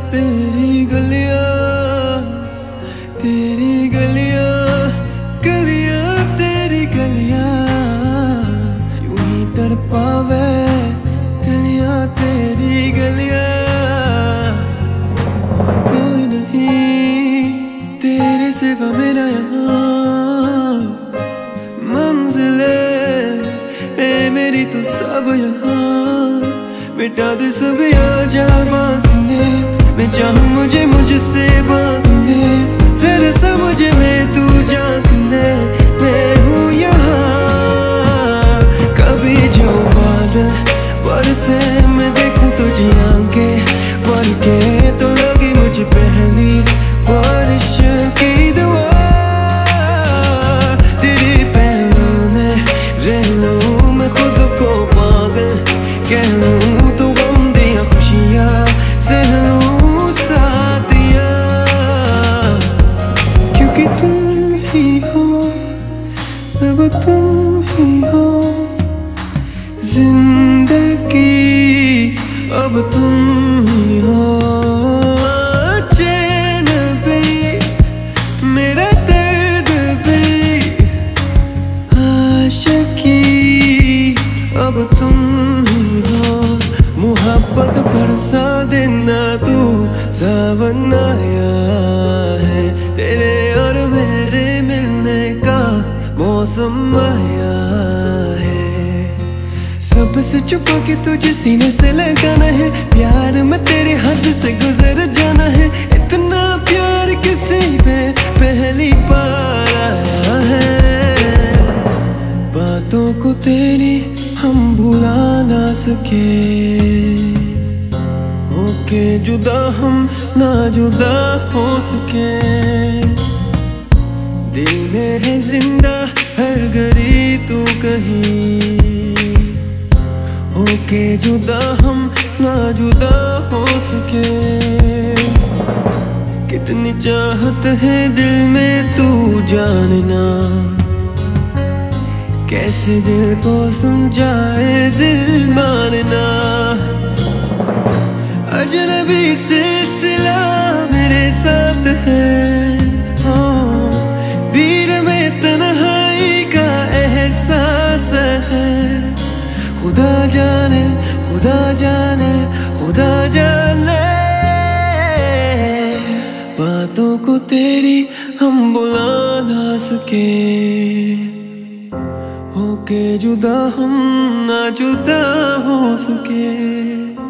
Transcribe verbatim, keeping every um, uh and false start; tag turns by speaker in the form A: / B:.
A: तेरी गलियां, तेरी गलियां, गलियां तेरी गलियां यूं ही तड़पावे, गलियां तेरी गलियां। कोई नहीं तेरे सिवा मेरा यहाँ, मंजिले ए मेरी तो सब यहाँ। मिटा दे सब आजा फासले, मैं चाहूँ मुझे मुझसे बांध ले, जरा समझ में तू झांक ले, मैं हूँ यहाँ। कभी जो बादल बरसे मैं देखूँ तुझे आगे बढ़ के, तो लगी मुझे पहली बारिश की दुआ। तेरे पहलू में रह लूँ मैं खुद को पागल कह लूँ, तो गम दिया खुशियाँ सह लूँ साथिया। क्योंकि तुम ही हो, अब तुम ही हो जिंदगी, अब तुम ही हो। चैन भी मेरा दर्द भी आशिकी, अब तुम ही हो। मोहब्बत बरसा देना तू, सावन आया है, तेरे और मेरे मिलने का मौसम आया है। सबसे छुपा के तुझे सीने से लगाना है, प्यार में तेरे हद से गुजर जाना है। इतना प्यार किसी पे पहली बार आया है। बातों को तेरी हम भुला ना सके, होके जुदा हम ना जुदा हो सके। दिल में है जिंदा हर घड़ी तू कहीं, होके जुदा हम ना जुदा हो सके। कितनी चाहत है दिल में तू जानना, कैसे दिल को समझाए दिल मानना। अजनबी सिलसिला मेरे साथ है, हाँ भीड़ में तन्हाई का एहसास है। खुदा जाने, खुदा जाने, खुदा जाने, बातों को तेरी हम बुला ना सके, होके जुदा हम ना जुदा हो सके।